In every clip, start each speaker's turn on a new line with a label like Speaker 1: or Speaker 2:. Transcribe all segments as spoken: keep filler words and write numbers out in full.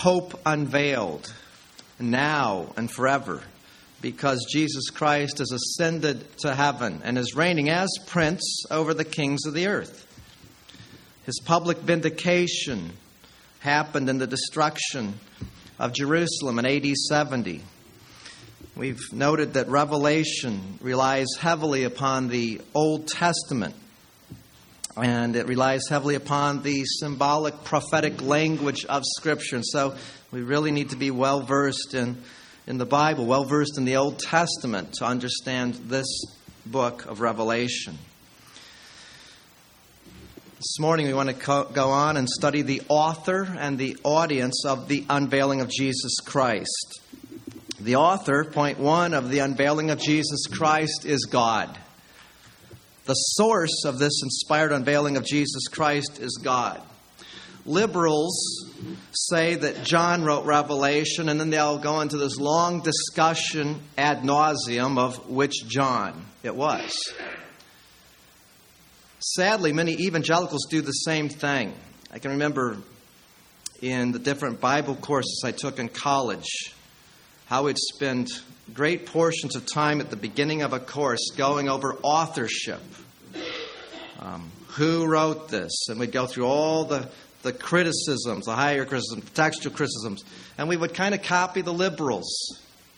Speaker 1: hope unveiled now and forever, because Jesus Christ is ascended to heaven and is reigning as Prince over the kings of the earth. His public vindication happened in the destruction of Jerusalem in A D seventy. We've noted that Revelation relies heavily upon the Old Testament, and it relies heavily upon the symbolic prophetic language of Scripture. And so we really need to be well-versed in, in the Bible, well-versed in the Old Testament to understand this book of Revelation. This morning we want to co- go on and study the author and the audience of the unveiling of Jesus Christ. The author, point one, of the unveiling of Jesus Christ is God. The source of this inspired unveiling of Jesus Christ is God. Liberals say that John wrote Revelation, and then they'll go into this long discussion ad nauseum of which John it was. Sadly, many evangelicals do the same thing. I can remember in the different Bible courses I took in college, how we'd spend great portions of time at the beginning of a course going over authorship. Um, who wrote this? And we'd go through all the, the criticisms, the higher criticisms, textual criticisms, and we would kind of copy the liberals.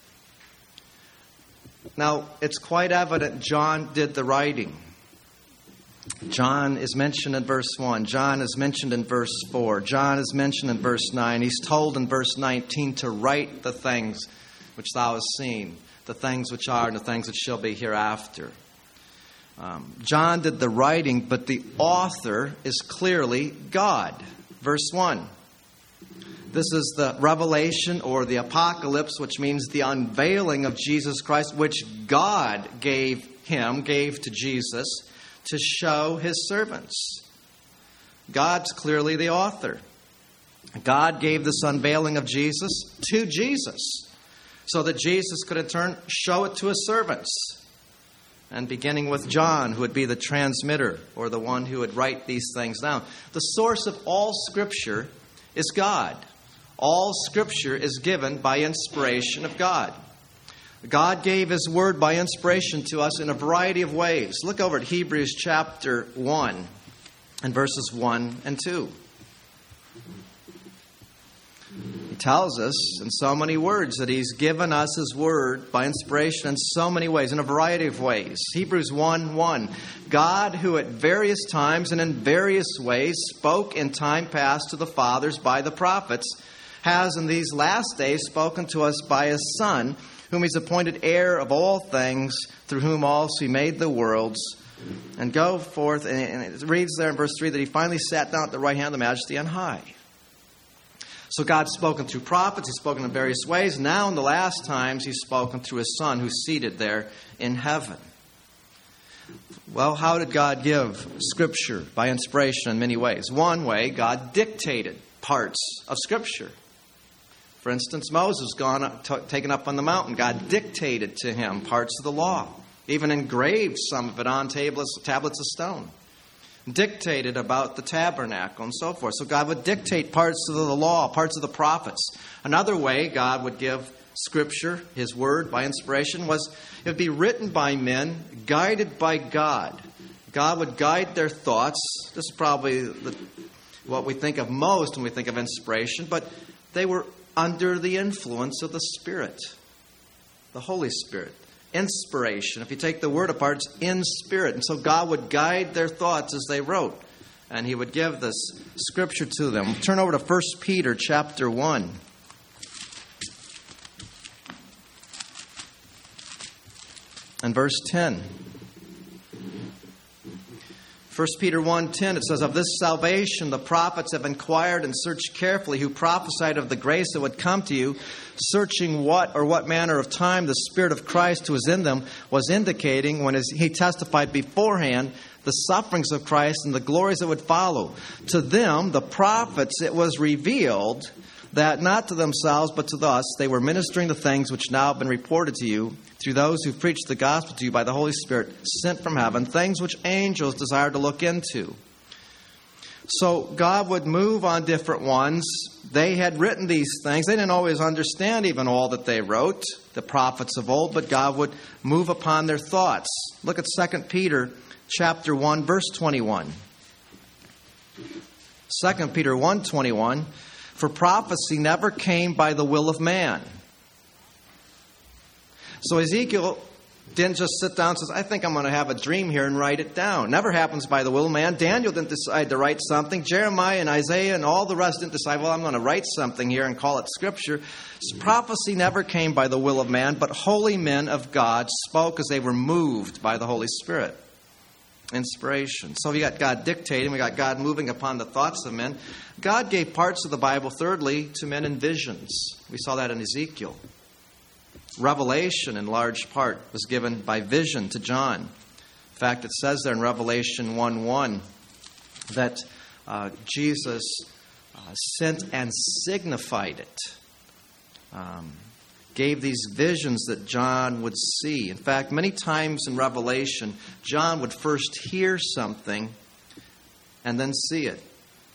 Speaker 1: Now, it's quite evident John did the writing. John is mentioned in verse one. John is mentioned in verse four. John is mentioned in verse nine. He's told in verse nineteen to write the things which thou hast seen, the things which are and the things which shall be hereafter. Um, John did the writing, but the author is clearly God. Verse one. This is the revelation or the apocalypse, which means the unveiling of Jesus Christ, which God gave him, gave to Jesus, to show his servants. God's clearly the author. God gave this unveiling of Jesus to Jesus, so that Jesus could in turn show it to his servants. And beginning with John, who would be the transmitter or the one who would write these things down. The source of all Scripture is God. All Scripture is given by inspiration of God. God gave his word by inspiration to us in a variety of ways. Look over at Hebrews chapter one and verses one and two. He tells us in so many words that he's given us his word by inspiration in so many ways, in a variety of ways. Hebrews one one. God, who at various times and in various ways spoke in time past to the fathers by the prophets, has in these last days spoken to us by his Son, whom he's appointed heir of all things, through whom also he made the worlds. And go forth, and it reads there in verse three that he finally sat down at the right hand of the Majesty on high. So God's spoken through prophets, he's spoken in various ways. Now in the last times, he's spoken through his Son, who's seated there in heaven. Well, how did God give Scripture? By inspiration in many ways. One way, God dictated parts of Scripture. For instance, Moses gone up, t- taken up on the mountain. God dictated to him parts of the law, even engraved some of it on tablets, tablets of stone. Dictated about the tabernacle and so forth. So God would dictate parts of the law, parts of the prophets. Another way God would give Scripture, his word, by inspiration, was it would be written by men, guided by God. God would guide their thoughts. This is probably the, what we think of most when we think of inspiration, but they were under the influence of the Spirit, the Holy Spirit. Inspiration. If you take the word apart, it's in spirit. And so God would guide their thoughts as they wrote. And he would give this Scripture to them. Turn over to First Peter chapter one. And verse ten. First Peter one ten, it says, of this salvation the prophets have inquired and searched carefully, who prophesied of the grace that would come to you, searching what or what manner of time the Spirit of Christ who is in them was indicating when he testified beforehand the sufferings of Christ and the glories that would follow. To them, the prophets, it was revealed that not to themselves but to us they were ministering the things which now have been reported to you through those who preached the gospel to you by the Holy Spirit sent from heaven, things which angels desire to look into. So God would move on different ones they had written these things. They didn't always understand even all that they wrote, the prophets of old, but God would move upon their thoughts. Look at Second Peter chapter one, verse twenty-one. Second Peter one twenty-one, for prophecy never came by the will of man. So Ezekiel didn't just sit down and says, I think I'm going to have a dream here and write it down. Never happens by the will of man. Daniel didn't decide to write something. Jeremiah and Isaiah and all the rest didn't decide, well, I'm going to write something here and call it Scripture. So prophecy never came by the will of man, but holy men of God spoke as they were moved by the Holy Spirit. Inspiration. So we got God dictating, we got God moving upon the thoughts of men. God gave parts of the Bible, thirdly, to men in visions. We saw that in Ezekiel. Revelation, in large part, was given by vision to John. In fact, it says there in Revelation one one that uh, Jesus uh, sent and signified it. Um, gave these visions that John would see. In fact, many times in Revelation, John would first hear something and then see it.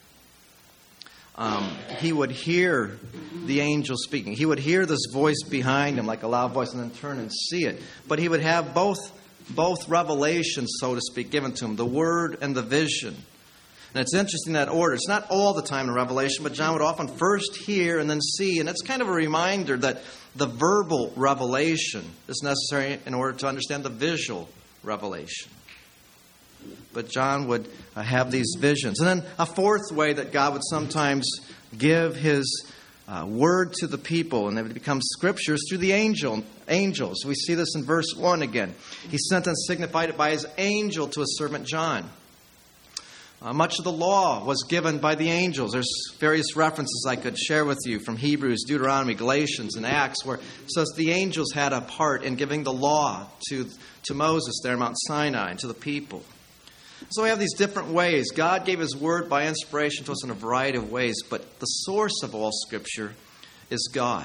Speaker 1: Um, he would hear the angel speaking. He would hear this voice behind him like a loud voice and then turn and see it. But he would have both, both revelations, so to speak, given to him, the word and the vision. And it's interesting that order. It's not all the time in Revelation, but John would often first hear and then see. And it's kind of a reminder that the verbal revelation is necessary in order to understand the visual revelation. But John would uh, have these visions. And then a fourth way that God would sometimes give His uh, word to the people, and they would become scriptures, through the angel, angels. We see this in verse one again. He sent and signified it by His angel to His servant John. Uh, much of the law was given by the angels. There's various references I could share with you from Hebrews, Deuteronomy, Galatians, and Acts, where it says the angels had a part in giving the law to, to Moses there on Mount Sinai and to the people. So we have these different ways. God gave His word by inspiration to us in a variety of ways, but the source of all Scripture is God.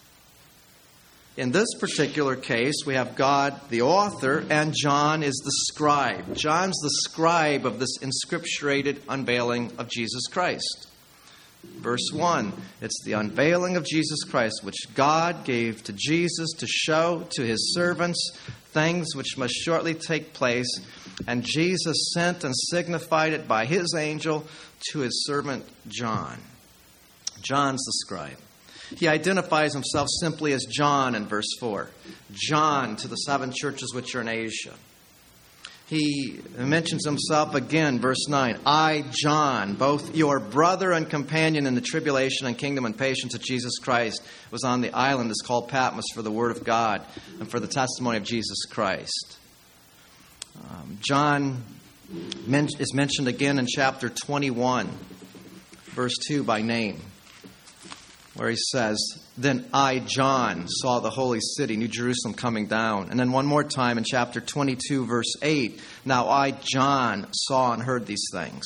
Speaker 1: In this particular case, we have God, the author, and John is the scribe. John's the scribe of this inscripturated unveiling of Jesus Christ. Verse one, it's the unveiling of Jesus Christ, which God gave to Jesus to show to His servants things which must shortly take place. And Jesus sent and signified it by His angel to His servant John. John's the scribe. He identifies himself simply as John in verse four. John to the seven churches which are in Asia. He mentions himself again, verse nine. I, John, both your brother and companion in the tribulation and kingdom and patience of Jesus Christ, was on the island that's called Patmos for the word of God and for the testimony of Jesus Christ. Um, John men- is mentioned again in chapter twenty-one, verse two by name, where he says, then I, John, saw the holy city, New Jerusalem, coming down. And then one more time in chapter twenty-two, verse eight, now I, John, saw and heard these things.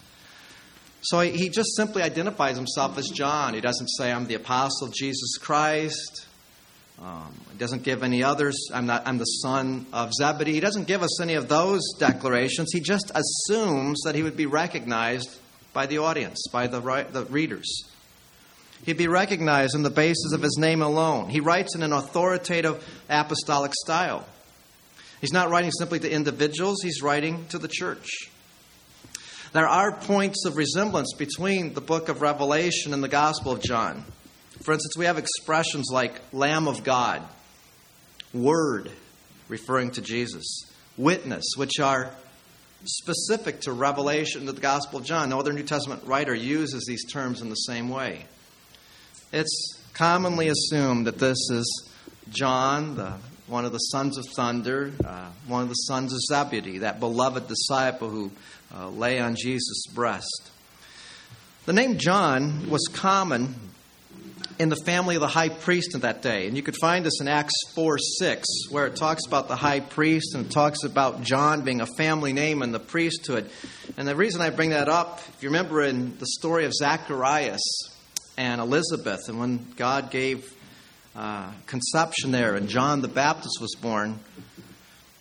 Speaker 1: So he just simply identifies himself as John. He doesn't say, I'm the apostle of Jesus Christ. Um, he doesn't give any others. I'm not. I'm the son of Zebedee. He doesn't give us any of those declarations. He just assumes that he would be recognized by the audience, by the, the readers. He'd be recognized on the basis of his name alone. He writes in an authoritative apostolic style. He's not writing simply to individuals. He's writing to the church. There are points of resemblance between the book of Revelation and the Gospel of John. For instance, we have expressions like Lamb of God, Word, referring to Jesus, Witness, which are specific to Revelation of the Gospel of John. No other New Testament writer uses these terms in the same way. It's commonly assumed that this is John, the, one of the sons of thunder, uh, one of the sons of Zebedee, that beloved disciple who uh, lay on Jesus' breast. The name John was common in the family of the high priest in that day. And you could find this in Acts four six, where it talks about the high priest and it talks about John being a family name in the priesthood. And the reason I bring that up, if you remember in the story of Zacharias and Elizabeth, and when God gave uh, conception there and John the Baptist was born,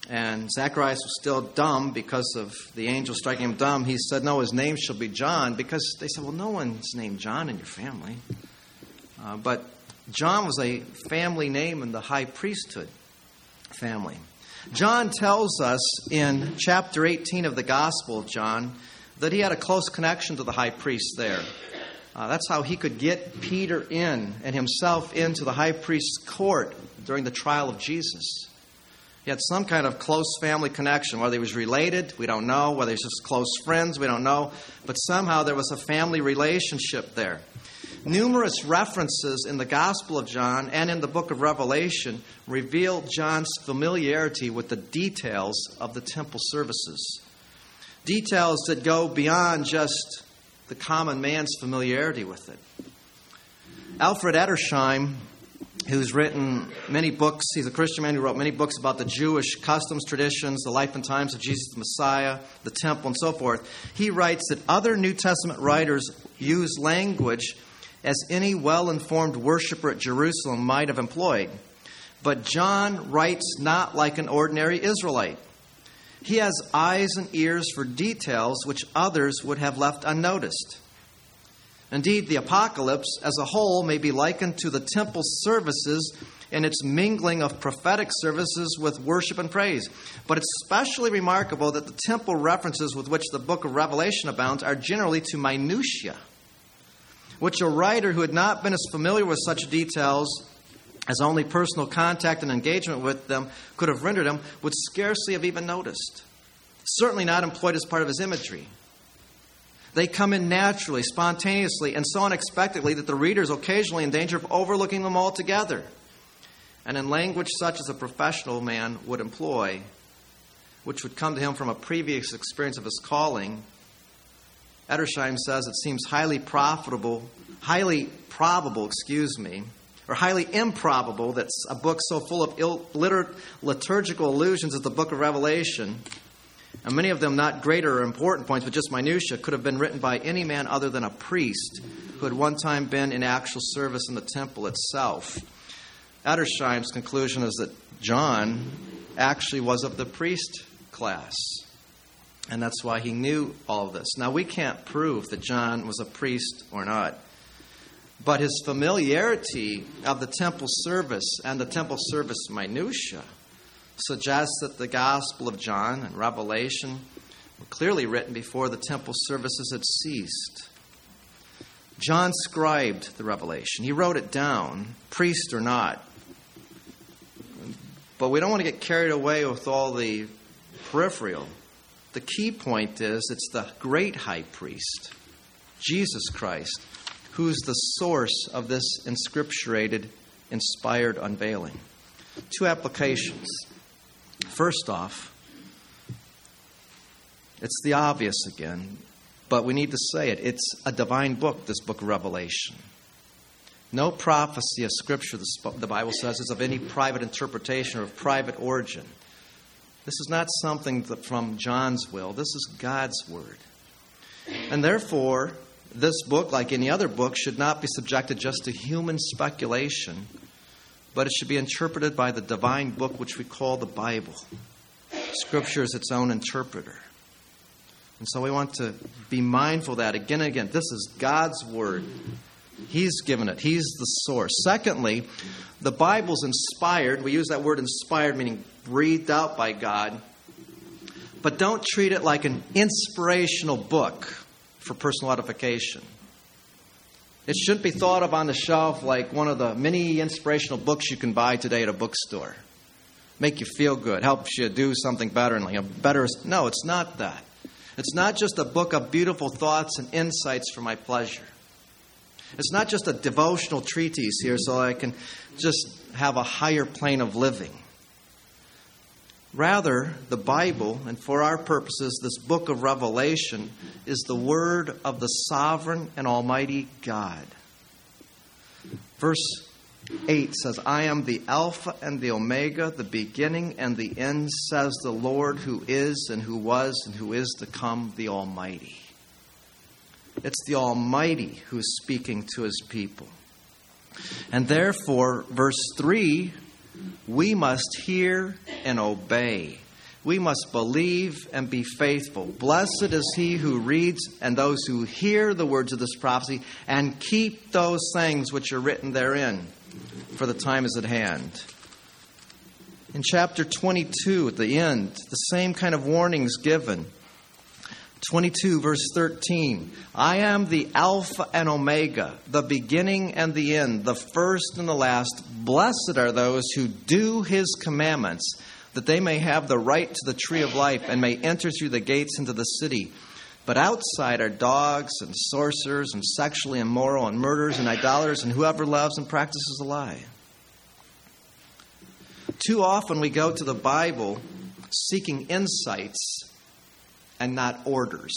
Speaker 1: And Zacharias was still dumb because of the angel striking him dumb. He said, no, his name shall be John, because they said, well, no one's named John in your family. Uh, but John was a family name in the high priesthood family. John tells us in chapter eighteen of the Gospel of John that he had a close connection to the high priest there. Uh, that's how he could get Peter in and himself into the high priest's court during the trial of Jesus. He had some kind of close family connection. Whether he was related, we don't know. Whether he's just close friends, we don't know. But somehow there was a family relationship there. Numerous references in the Gospel of John and in the book of Revelation reveal John's familiarity with the details of the temple services. Details that go beyond just the common man's familiarity with it. Alfred Edersheim, who's written many books, he's a Christian man who wrote many books about the Jewish customs, traditions, the life and times of Jesus the Messiah, the temple, and so forth. He writes that other New Testament writers use language as any well-informed worshiper at Jerusalem might have employed. But John writes not like an ordinary Israelite. He has eyes and ears for details which others would have left unnoticed. Indeed, the Apocalypse as a whole may be likened to the temple services in its mingling of prophetic services with worship and praise. But it's especially remarkable that the temple references with which the book of Revelation abounds are generally to minutiae, which a writer who had not been as familiar with such details as only personal contact and engagement with them could have rendered him would scarcely have even noticed. Certainly not employed as part of his imagery. They come in naturally, spontaneously, and so unexpectedly that the reader is occasionally in danger of overlooking them altogether. And in language such as a professional man would employ, which would come to him from a previous experience of his calling, Edersheim says it seems highly profitable, highly probable, excuse me, or highly improbable that a book so full of ill, litur, liturgical allusions as the book of Revelation, and many of them not greater or important points, but just minutiae, could have been written by any man other than a priest who had one time been in actual service in the temple itself. Edersheim's conclusion is that John actually was of the priest class. And that's why he knew all of this. Now, we can't prove that John was a priest or not. But his familiarity of the temple service and the temple service minutiae suggests that the Gospel of John and Revelation were clearly written before the temple services had ceased. John scribed the Revelation. He wrote it down, priest or not. But we don't want to get carried away with all the peripheral. The key point is it's the great high priest, Jesus Christ, who's the source of this inscripturated, inspired unveiling. Two applications. First off, it's the obvious again, but we need to say it. It's a divine book, this book of Revelation. No prophecy of Scripture, the Bible says, is of any private interpretation or of private origin. This is not something from John's will. This is God's word. And therefore, this book, like any other book, should not be subjected just to human speculation, but it should be interpreted by the divine book which we call the Bible. Scripture is its own interpreter. And so we want to be mindful of that again and again. This is God's word. He's given it. He's the source. Secondly, the Bible's inspired. We use that word inspired, meaning breathed out by God. But don't treat it like an inspirational book for personal edification. It shouldn't be thought of on the shelf like one of the many inspirational books you can buy today at a bookstore. Make you feel good, helps you do something better, and like a better. No, it's not that. It's not just a book of beautiful thoughts and insights for my pleasure. It's not just a devotional treatise here so I can just have a higher plane of living. Rather, the Bible, and for our purposes, this book of Revelation, is the word of the sovereign and almighty God. Verse eight says, I am the Alpha and the Omega, the beginning and the end, says the Lord who is and who was and who is to come, the Almighty. It's the Almighty who is speaking to his people. And therefore, verse three, we must hear and obey. we must believe and be faithful. Blessed is he who reads and those who hear the words of this prophecy and keep those things which are written therein, for the time is at hand. In chapter twenty-two, at the end, the same kind of warnings given. twenty-two, verse thirteen. I am the Alpha and Omega, the beginning and the end, the first and the last. Blessed are those who do his commandments, that they may have the right to the tree of life and may enter through the gates into the city. But outside are dogs and sorcerers and sexually immoral and murderers and idolaters and whoever loves and practices a lie. Too often we go to the Bible seeking insights and not orders.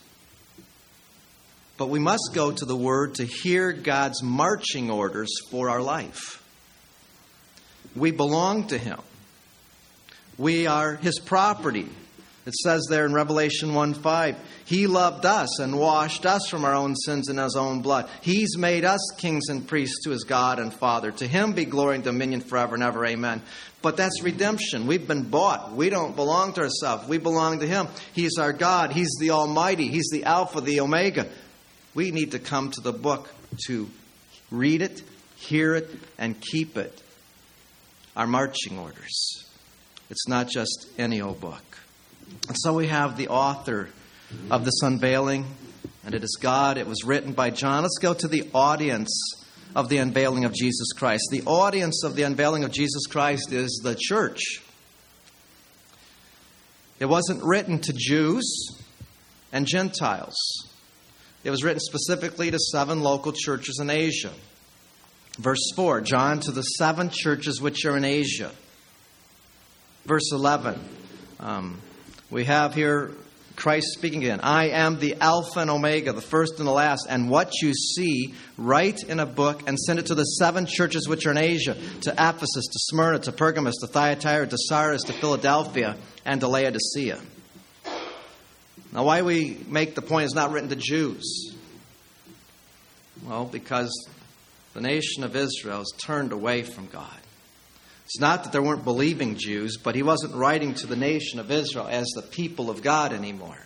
Speaker 1: But we must go to the Word to hear God's marching orders for our life. We belong to him. We are his property. It says there in Revelation one five, he loved us and washed us from our own sins in his own blood. He's made us kings and priests to his God and Father. To him be glory and dominion forever and ever. Amen. But that's redemption. We've been bought. We don't belong to ourselves. We belong to him. He's our God. He's the Almighty. He's the Alpha, the Omega. We need to come to the book to read it, hear it, and keep it. Our marching orders. It's not just any old book. And so we have the author of this unveiling, and it is God. It was written by John. Let's go to the audience of the unveiling of Jesus Christ. The audience of the unveiling of Jesus Christ is the church. It wasn't written to Jews and Gentiles. It was written specifically to seven local churches in Asia. Verse four, John to the seven churches which are in Asia. Verse eleven, um, we have here Christ speaking again. I am the Alpha and Omega, the first and the last. And what you see, write in a book and send it to the seven churches which are in Asia, to Ephesus, to Smyrna, to Pergamos, to Thyatira, to Sardis, to Philadelphia, and to Laodicea. Now, why we make the point it's not written to Jews? Well, because the nation of Israel has turned away from God. It's not that there weren't believing Jews, but he wasn't writing to the nation of Israel as the people of God anymore.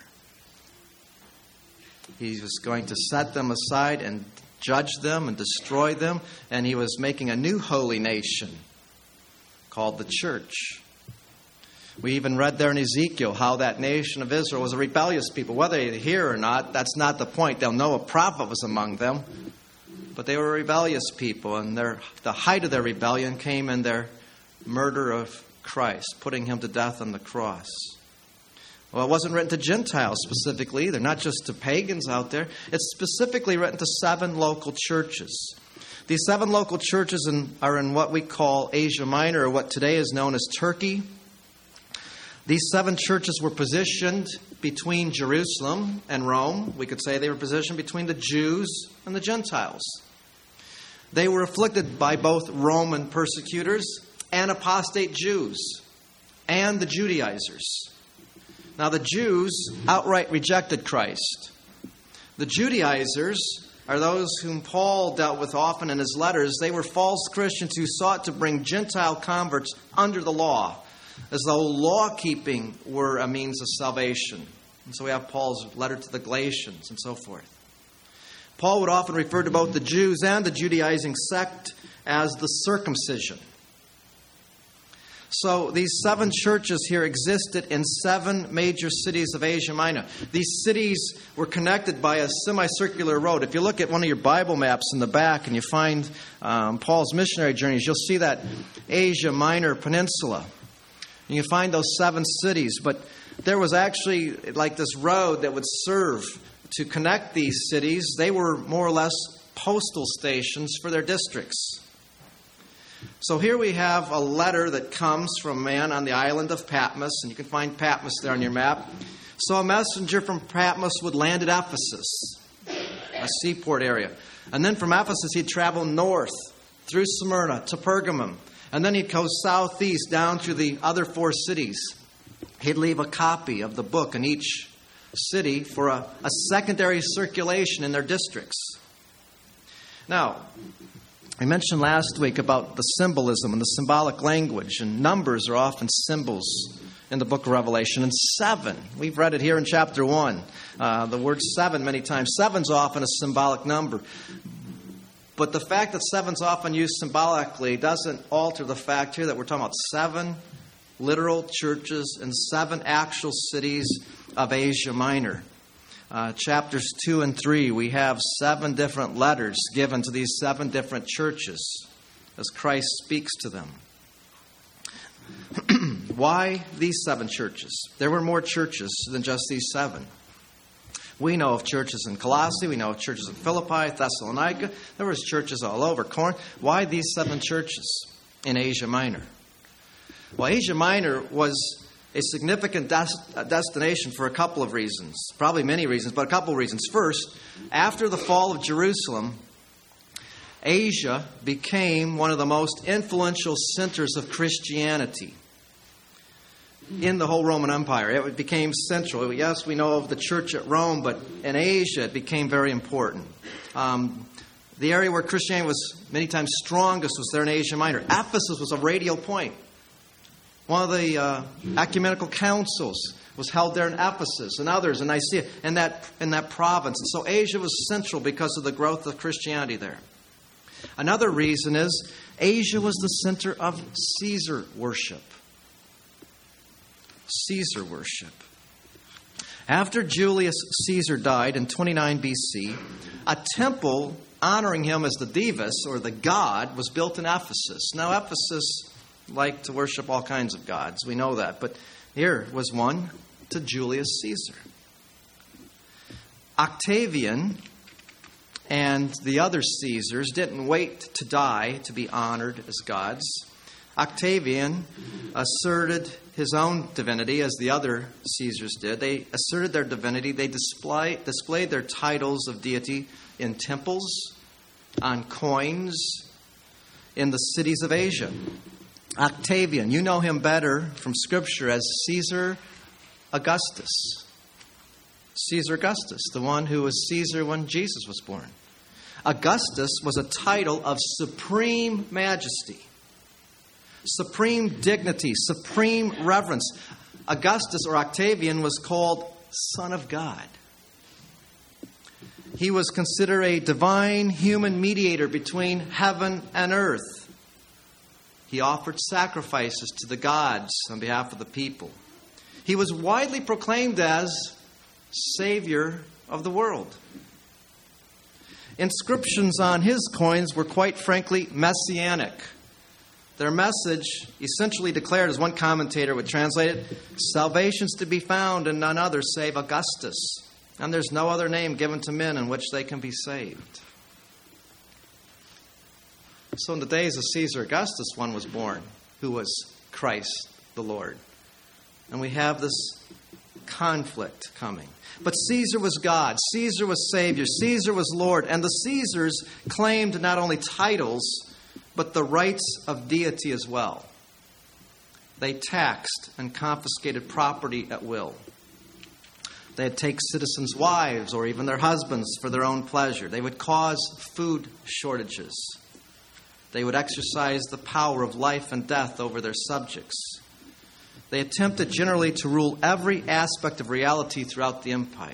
Speaker 1: He was going to set them aside and judge them and destroy them, and he was making a new holy nation called the church. We even read there in Ezekiel how that nation of Israel was a rebellious people. Whether they hear or not, that's not the point. They'll know a prophet was among them. But they were a rebellious people, and their, the height of their rebellion came in their murder of Christ, putting him to death on the cross. Well, it wasn't written to Gentiles specifically either, not just to pagans out there. It's specifically written to seven local churches. These seven local churches in, are in what we call Asia Minor, or what today is known as Turkey. These seven churches were positioned between Jerusalem and Rome. We could say they were positioned between the Jews and the Gentiles. They were afflicted by both Roman persecutors and apostate Jews and the Judaizers. Now, the Jews outright rejected Christ. The Judaizers are those whom Paul dealt with often in his letters. They were false Christians who sought to bring Gentile converts under the law, as though law-keeping were a means of salvation. And so we have Paul's letter to the Galatians and so forth. Paul would often refer to both the Jews and the Judaizing sect as the circumcision. So these seven churches here existed in seven major cities of Asia Minor. These cities were connected by a semicircular road. If you look at one of your Bible maps in the back and you find um, Paul's missionary journeys, you'll see that Asia Minor peninsula. And you find those seven cities. But there was actually like this road that would serve to connect these cities. They were more or less postal stations for their districts. So here we have a letter that comes from a man on the island of Patmos, and you can find Patmos there on your map. So a messenger from Patmos would land at Ephesus, a seaport area. And then from Ephesus he'd travel north through Smyrna to Pergamum. And then he'd go southeast down through the other four cities. He'd leave a copy of the book in each city for a, a secondary circulation in their districts. Now, I mentioned last week about the symbolism and the symbolic language, and numbers are often symbols in the book of Revelation, and seven. We've read it here in chapter one. Uh, the word seven many times. Seven's often a symbolic number. But the fact that seven's often used symbolically doesn't alter the fact here that we're talking about seven literal churches in seven actual cities of Asia Minor. Uh, chapters two and three, we have seven different letters given to these seven different churches as Christ speaks to them. Why these seven churches? There were more churches than just these seven. We know of churches in Colossae. We know of churches in Philippi, Thessalonica. There was churches all over Corinth. Why these seven churches in Asia Minor? Well, Asia Minor was a significant des- destination for a couple of reasons. Probably many reasons, but a couple of reasons. First, after the fall of Jerusalem, Asia became one of the most influential centers of Christianity in the whole Roman Empire. It became central. Yes, we know of the church at Rome, but in Asia it became very important. Um, the area where Christianity was many times strongest was there in Asia Minor. Ephesus was a radial point. One of the uh, ecumenical councils was held there in Ephesus, and others in Nicaea, in that, in that province. And so Asia was central because of the growth of Christianity there. Another reason is Asia was the center of Caesar worship. Caesar worship. After Julius Caesar died in twenty-nine B C, a temple honoring him as the Divus, or the god, was built in Ephesus. Now, Ephesus liked to worship all kinds of gods. We know that. But here was one to Julius Caesar. Octavian and the other Caesars didn't wait to die to be honored as gods. Octavian asserted his own divinity as the other Caesars did. They asserted their divinity. They display, displayed their titles of deity in temples, on coins, in the cities of Asia. Octavian, you know him better from Scripture as Caesar Augustus. Caesar Augustus, the one who was Caesar when Jesus was born. Augustus was a title of supreme majesty, supreme dignity, supreme reverence. Augustus, or Octavian, was called Son of God. He was considered a divine human mediator between heaven and earth. He offered sacrifices to the gods on behalf of the people. He was widely proclaimed as Savior of the world. Inscriptions on his coins were quite frankly messianic. Their message essentially declared, as one commentator would translate it, salvation's to be found in none other save Augustus, and there's no other name given to men in which they can be saved. So in the days of Caesar Augustus, one was born who was Christ the Lord. And we have this conflict coming. But Caesar was God. Caesar was Savior. Caesar was Lord. And the Caesars claimed not only titles, but the rights of deity as well. They taxed and confiscated property at will. They'd take citizens' wives or even their husbands for their own pleasure. They would cause food shortages. They would exercise the power of life and death over their subjects. They attempted generally to rule every aspect of reality throughout the empire.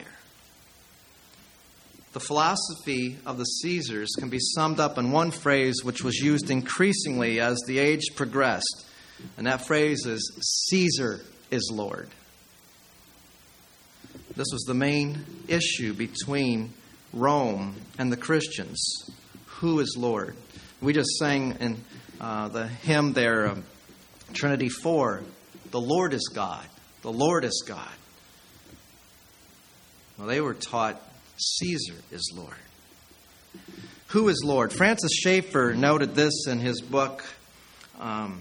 Speaker 1: The philosophy of the Caesars can be summed up in one phrase which was used increasingly as the age progressed. And that phrase is, Caesar is Lord. This was the main issue between Rome and the Christians. Who is Lord? We just sang in uh, the hymn there, um, Trinity four, the Lord is God. The Lord is God. Well, they were taught Caesar is Lord. Who is Lord? Francis Schaeffer noted this in his book. Um,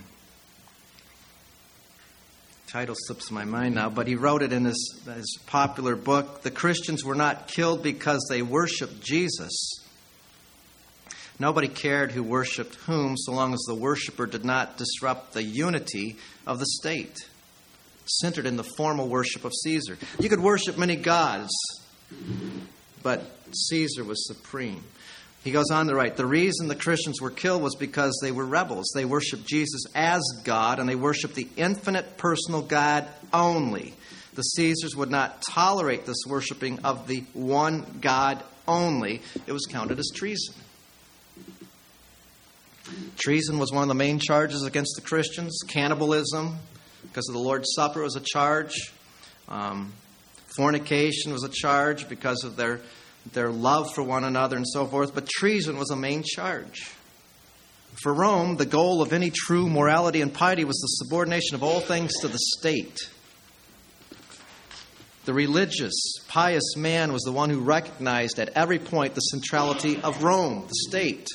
Speaker 1: title slips my mind now, but he wrote it in his, his popular book. The Christians were not killed because they worshiped Jesus. Nobody cared who worshipped whom, so long as the worshiper did not disrupt the unity of the state, centered in the formal worship of Caesar. You could worship many gods, but Caesar was supreme. He goes on to write, the reason the Christians were killed was because they were rebels. They worshiped Jesus as God, and they worshiped the infinite personal God only. The Caesars would not tolerate this worshiping of the one God only. It was counted as treason. Treason was one of the main charges against the Christians. Cannibalism, because of the Lord's Supper, was a charge. Um, fornication was a charge because of their their love for one another and so forth. But treason was a main charge. For Rome, the goal of any true morality and piety was the subordination of all things to the state. The religious, pious man was the one who recognized at every point the centrality of Rome, the state.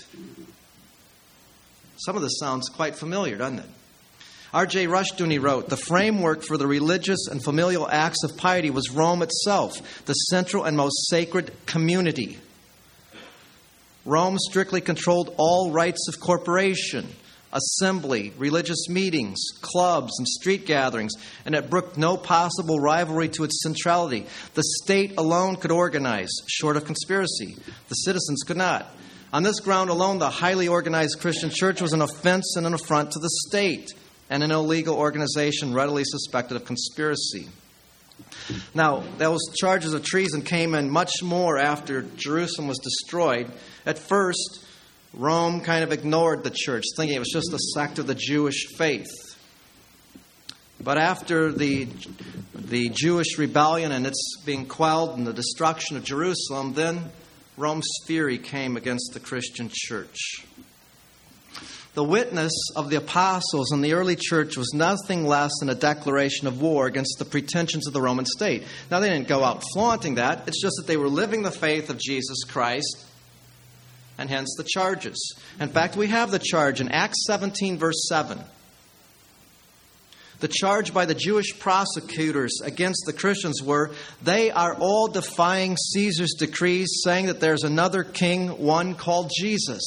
Speaker 1: Some of this sounds quite familiar, doesn't it? R J Rushdoony wrote, the framework for the religious and familial acts of piety was Rome itself, the central and most sacred community. Rome strictly controlled all rights of corporation, assembly, religious meetings, clubs, and street gatherings, and it brooked no possible rivalry to its centrality. The state alone could organize, short of conspiracy. The citizens could not. On this ground alone, the highly organized Christian church was an offense and an affront to the state, and an illegal organization readily suspected of conspiracy. Now, those charges of treason came in much more after Jerusalem was destroyed. At first, Rome kind of ignored the church, thinking it was just a sect of the Jewish faith. But after the, the Jewish rebellion and its being quelled and the destruction of Jerusalem, then Rome's fury came against the Christian church. The witness of the apostles in the early church was nothing less than a declaration of war against the pretensions of the Roman state. Now, they didn't go out flaunting that. It's just that they were living the faith of Jesus Christ, and hence the charges. In fact, we have the charge in Acts seventeen, verse seven. The charge by the Jewish prosecutors against the Christians were, they are all defying Caesar's decrees, saying that there's another king, one called Jesus.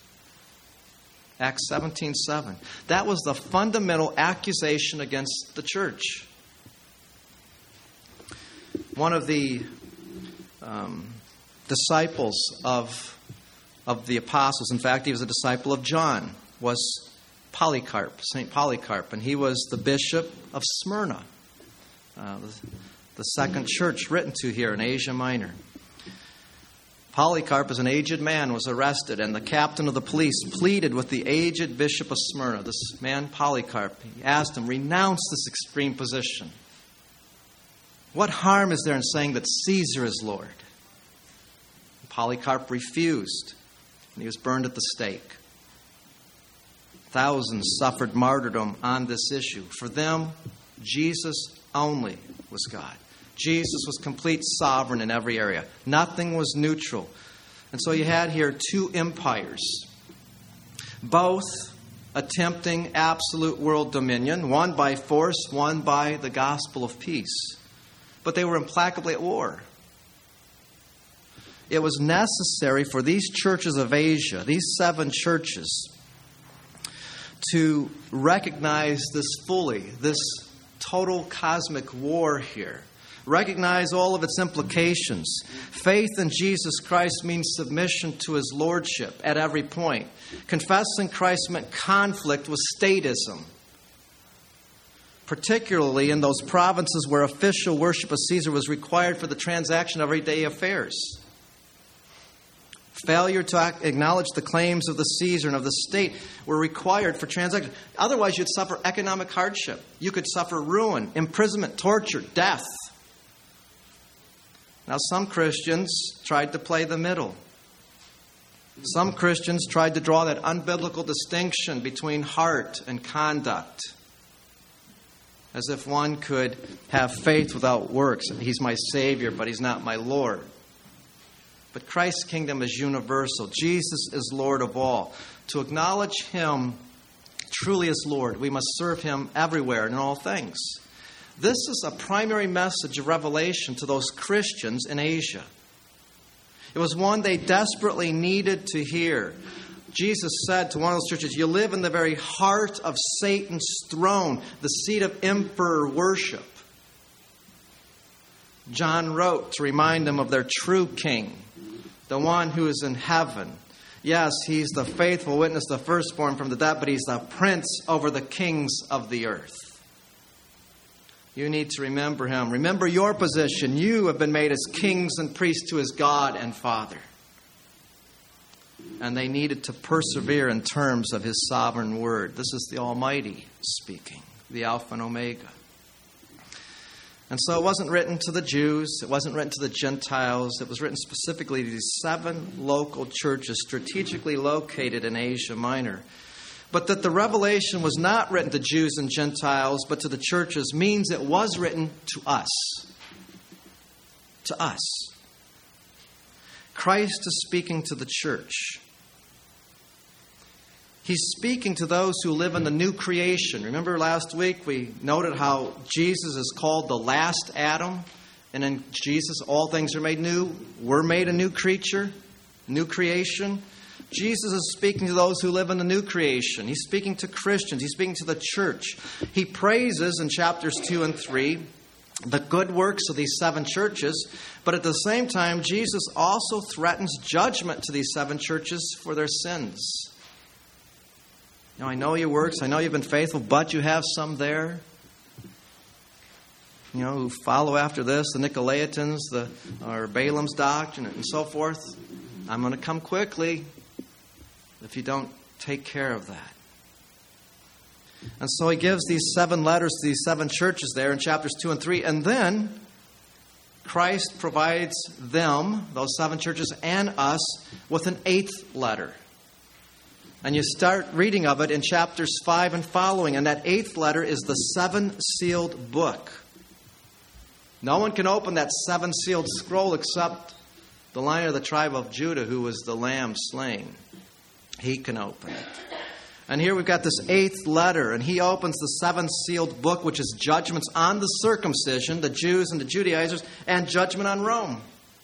Speaker 1: Acts seventeen seven. That was the fundamental accusation against the church. One of the um, disciples of, of the apostles, in fact, he was a disciple of John, was Polycarp, Saint Polycarp, and he was the bishop of Smyrna, uh, the, the second church written to here in Asia Minor. Polycarp, as an aged man, was arrested, and the captain of the police pleaded with the aged bishop of Smyrna, this man Polycarp. He asked him, renounce this extreme position. What harm is there in saying that Caesar is Lord? Polycarp refused, and he was burned at the stake. Thousands suffered martyrdom on this issue. For them, Jesus only was God. Jesus was complete sovereign in every area. Nothing was neutral. And so you had here two empires, both attempting absolute world dominion, one by force, one by the gospel of peace. But they were implacably at war. It was necessary for these churches of Asia, these seven churches, to recognize this fully, this total cosmic war here. Recognize all of its implications. Faith in Jesus Christ means submission to His lordship at every point. Confessing Christ meant conflict with statism, particularly in those provinces where official worship of Caesar was required for the transaction of everyday affairs. Failure to acknowledge the claims of the Caesar and of the state were required for transaction. Otherwise, you'd suffer economic hardship. You could suffer ruin, imprisonment, torture, death. Now, some Christians tried to play the middle. Some Christians tried to draw that unbiblical distinction between heart and conduct, as if one could have faith without works. He's my Savior, but He's not my Lord. But Christ's kingdom is universal. Jesus is Lord of all. To acknowledge Him truly as Lord, we must serve Him everywhere and in all things. This is a primary message of revelation to those Christians in Asia. It was one they desperately needed to hear. Jesus said to one of those churches, you live in the very heart of Satan's throne, the seat of emperor worship. John wrote to remind them of their true king, the one who is in heaven. Yes, he's the faithful witness, the firstborn from the dead, but he's the prince over the kings of the earth. You need to remember him. Remember your position. You have been made as kings and priests to his God and Father. And they needed to persevere in terms of his sovereign word. This is the Almighty speaking, the Alpha and Omega. And so it wasn't written to the Jews. It wasn't written to the Gentiles. It was written specifically to these seven local churches strategically located in Asia Minor. But that the revelation was not written to Jews and Gentiles, but to the churches, means it was written to us. To us. Christ is speaking to the church. He's speaking to those who live in the new creation. Remember last week we noted how Jesus is called the last Adam. And in Jesus all things are made new. We're made a new creature, new creation. Jesus is speaking to those who live in the new creation. He's speaking to Christians. He's speaking to the church. He praises in chapters two and three the good works of these seven churches. But at the same time, Jesus also threatens judgment to these seven churches for their sins. Now, I know your works. I know you've been faithful, but you have some there, you know, who follow after this, the Nicolaitans, the or Balaam's doctrine, and so forth. I'm going to come quickly if you don't take care of that. And so he gives these seven letters to these seven churches there in chapters two and three. And then Christ provides them, those seven churches, and us with an eighth letter. And you start reading of it in chapters five and following. And that eighth letter is the seven-sealed book. No one can open that seven-sealed scroll except the Lion of the tribe of Judah, who was the Lamb slain. He can open it. And here we've got this eighth letter. And he opens the seven-sealed book, which is judgments on the circumcision, the Jews and the Judaizers, and judgment on Rome.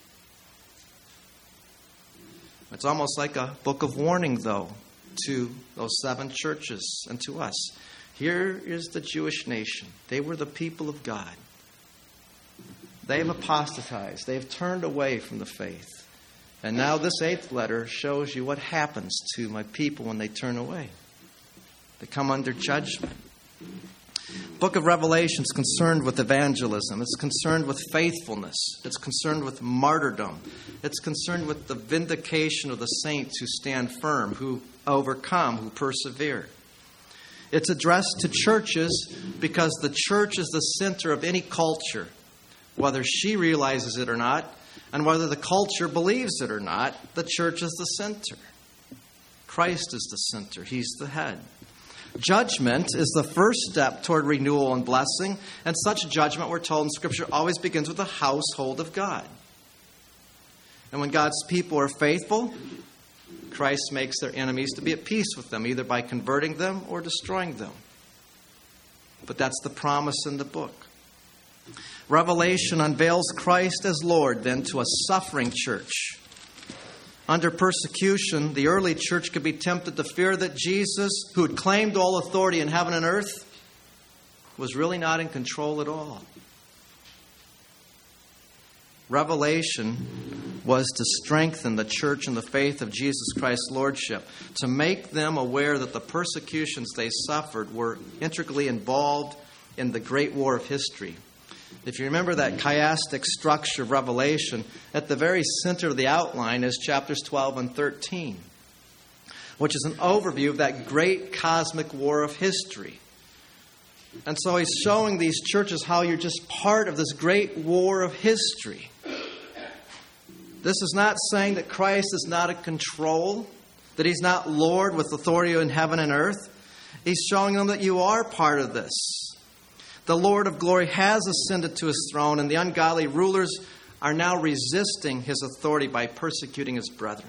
Speaker 1: It's almost like a book of warning, though, to those seven churches and to us. Here is the Jewish nation. They were the people of God. They've apostatized. They've turned away from the faith. And now this eighth letter shows you what happens to my people when they turn away. They come under judgment. Book of Revelation is concerned with evangelism. It's concerned with faithfulness. It's concerned with martyrdom. It's concerned with the vindication of the saints who stand firm, who overcome, who persevere. It's addressed to churches because the church is the center of any culture, whether she realizes it or not, and whether the culture believes it or not. The church is the center. Christ is the center. He's the head. Judgment is the first step toward renewal and blessing, and such judgment, we're told in Scripture, always begins with the household of God. And when God's people are faithful, Christ makes their enemies to be at peace with them, either by converting them or destroying them. But that's the promise in the book. Revelation unveils Christ as Lord, then, to a suffering church. Under persecution, the early church could be tempted to fear that Jesus, who had claimed all authority in heaven and earth, was really not in control at all. Revelation was to strengthen the church in the faith of Jesus Christ's lordship, to make them aware that the persecutions they suffered were intricately involved in the great war of history. If you remember that chiastic structure of Revelation, at the very center of the outline is chapters twelve and thirteen, which is an overview of that great cosmic war of history. And so he's showing these churches how you're just part of this great war of history. This is not saying that Christ is not in control, that he's not Lord with authority in heaven and earth. He's showing them that you are part of this. The Lord of glory has ascended to his throne, and the ungodly rulers are now resisting his authority by persecuting his brethren.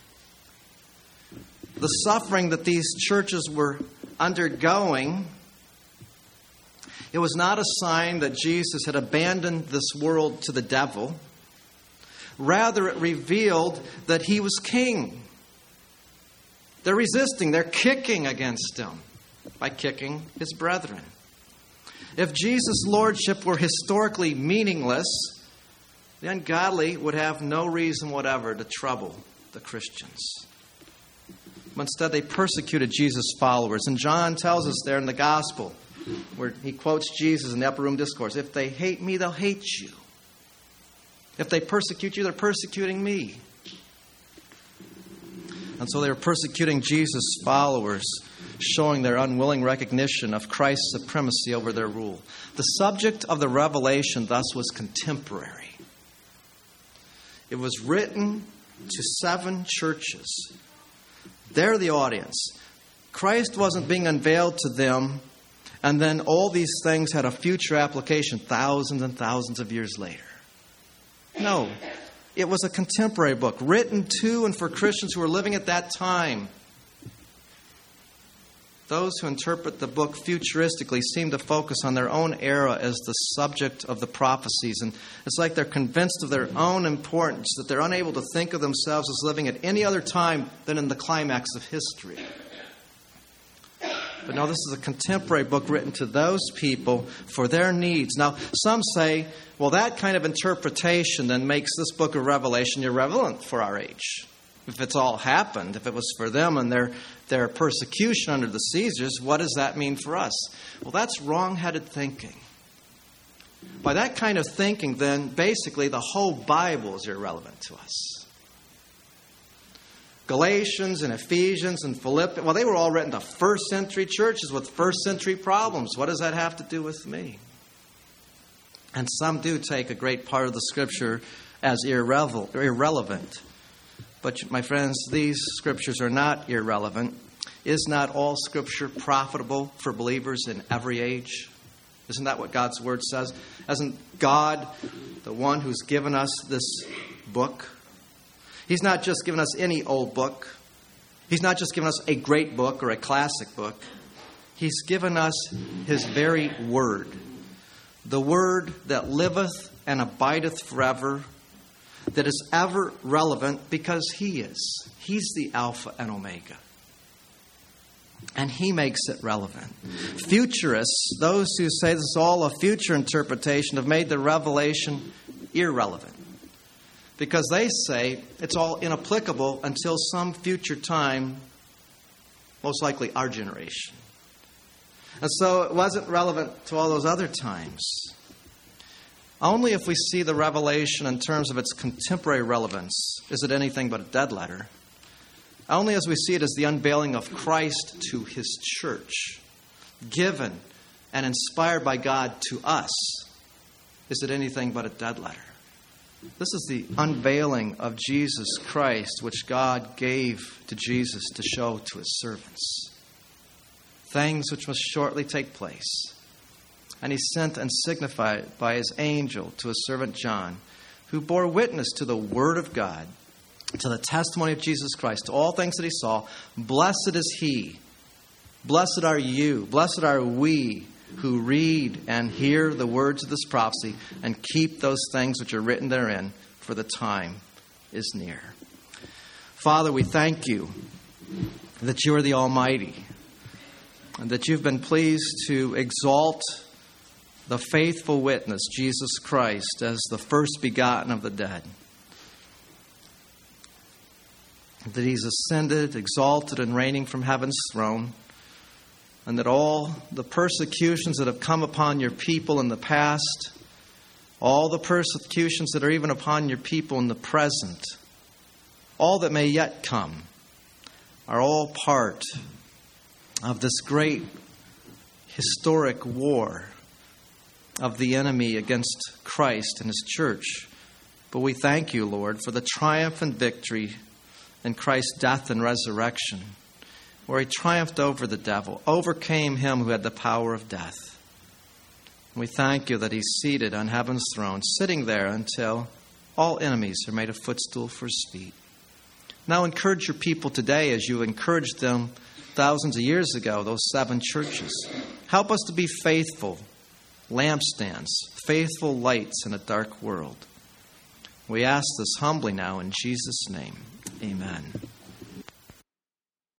Speaker 1: The suffering that these churches were undergoing, it was not a sign that Jesus had abandoned this world to the devil. Rather, it revealed that he was king. They're resisting, they're kicking against him by kicking his brethren. If Jesus' lordship were historically meaningless, the ungodly would have no reason whatever to trouble the Christians. but instead they persecuted Jesus' followers. And John tells us there in the Gospel, where he quotes Jesus in the Upper Room Discourse, if they hate me, they'll hate you. If they persecute you, they're persecuting me. And so they were persecuting Jesus' followers, showing their unwilling recognition of Christ's supremacy over their rule. The subject of the revelation thus was contemporary. It was written to seven churches. They're the audience. Christ wasn't being unveiled to them, and then all these things had a future application thousands and thousands of years later. No, it was a contemporary book written to and for Christians who were living at that time. Those who interpret the book futuristically seem to focus on their own era as the subject of the prophecies. And it's like they're convinced of their own importance, that they're unable to think of themselves as living at any other time than in the climax of history. But no, this is a contemporary book written to those people for their needs. Now, some say, well, that kind of interpretation then makes this book of Revelation irrelevant for our age. If it's all happened, if it was for them and their, their persecution under the Caesars, what does that mean for us? Well, that's wrong-headed thinking. By that kind of thinking, then, basically, the whole Bible is irrelevant to us. Galatians and Ephesians and Philippians, well, they were all written to first century churches with first century problems. What does that have to do with me? And some do take a great part of the Scripture as irrevel- irrelevant. But, my friends, these Scriptures are not irrelevant. Is not all Scripture profitable for believers in every age? Isn't that what God's Word says? Isn't God the one who's given us this book? He's not just given us any old book. He's not just given us a great book or a classic book. He's given us His very Word. The Word that liveth and abideth forever, that is ever relevant because He is. He's the Alpha and Omega. And He makes it relevant. Futurists, those who say this is all a future interpretation, have made the revelation irrelevant. Because they say it's all inapplicable until some future time, most likely our generation. And so it wasn't relevant to all those other times. Only if we see the revelation in terms of its contemporary relevance is it anything but a dead letter. Only as we see it as the unveiling of Christ to His church, given and inspired by God to us, is it anything but a dead letter. This is the unveiling of Jesus Christ, which God gave to Jesus to show to His servants. Things which must shortly take place. And He sent and signified by His angel to His servant John, who bore witness to the Word of God, to the testimony of Jesus Christ, to all things that he saw. Blessed is he. Blessed are you. Blessed are we who read and hear the words of this prophecy and keep those things which are written therein, for the time is near. Father, we thank you that you are the Almighty and that you've been pleased to exalt the faithful witness, Jesus Christ, as the first begotten of the dead. That he's ascended, exalted, and reigning from heaven's throne, and that all the persecutions that have come upon your people in the past, all the persecutions that are even upon your people in the present, all that may yet come, are all part of this great historic war of the enemy against Christ and his church. But we thank you, Lord, for the triumphant victory in Christ's death and resurrection, where he triumphed over the devil, overcame him who had the power of death. We thank you that he's seated on heaven's throne, sitting there until all enemies are made a footstool for his feet. Now encourage your people today as you encouraged them thousands of years ago, those seven churches. Help us to be faithful lampstands, faithful lights in a dark world. We ask this humbly now in Jesus' name. Amen.